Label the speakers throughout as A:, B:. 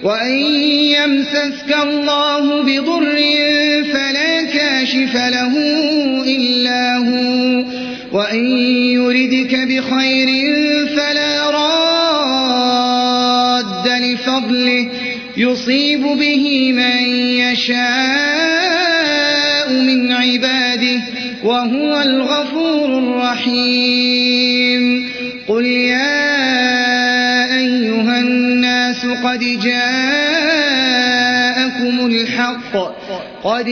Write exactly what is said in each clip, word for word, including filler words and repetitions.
A: وَإِن يَمْسَسْكَ اللَّهُ بِضُرٍّ فَلَا كَاشِفَ لَهُ إِلَّا هُوَ وَإِن يُرِدْكَ بِخَيْرٍ فَلَا رَادَّ لِفَضْلِهِ يُصِيبُ بِهِ مَن يَشَاءُ مِنْ عِبَادِهِ وَهُوَ الْغَفُورُ الرَّحِيمُ قُلْ يَا أَيُّهَا النَّاسُ قَدْ جَاءَكُمُ الْحَقُّ قَدْ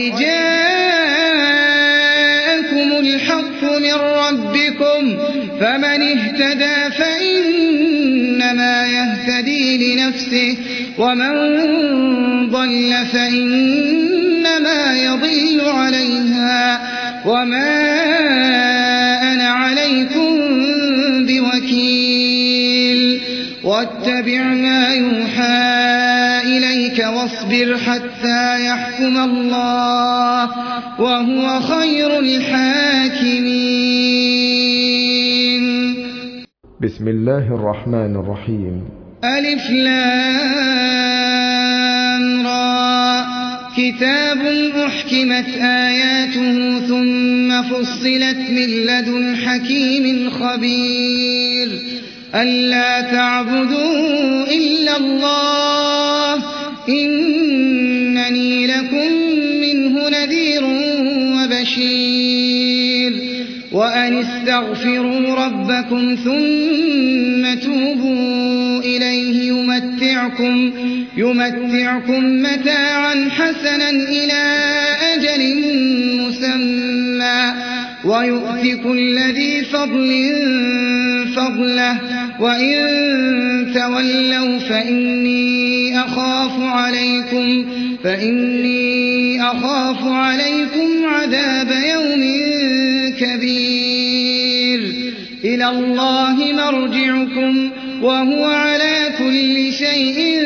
A: جَاءَكُمُ الْحَقُّ مِنْ رَبِّكُمْ فَمَنِ اهْتَدَى فَإِنَّمَا يَهْتَدِي لِنَفْسِهِ وَمَنْ ضَلَّ فَإِنَّمَا يَضِلُّ عَلَيْهَا وَمَا أَنَا عَلَيْكُمْ بِوَكِيلٍ وَاتَّبِعْ مَا يُوحَى إِلَيْكَ وَاصْبِرْ حَتَّى يَحْكُمَ اللَّهُ وَهُوَ خَيْرُ الْحَاكِمِينَ.
B: بسم الله الرحمن الرحيم.
A: ألف لام را كتاب أحكمت آياته ثم فصلت من لدن حكيم خبير ألا تعبدوا إلا الله إنني لكم منه نذير وبشير وأن استغفروا ربكم ثم توبوا إليه يمتعكم, يمتعكم متاعا حسنا إلى أجل مسمى ويؤتي كل ذي فضل فضله وإن تولوا فإني أخاف عليكم, فإني أخاف عليكم عذاب يوم كبير إلى الله مرجعكم وهو على كل شيء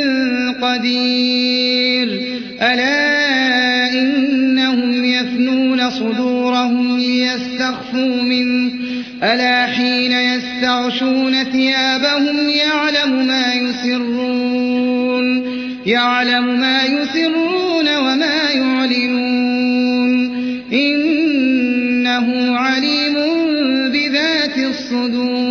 A: قدير ألا إنهم يثنون صدورهم ليستخفوا منه ألا حين يستغشون ثيابهم يعلم ما يسرون يعلم ما يسرون وما يعلنون إنه عليم بذات الصدور.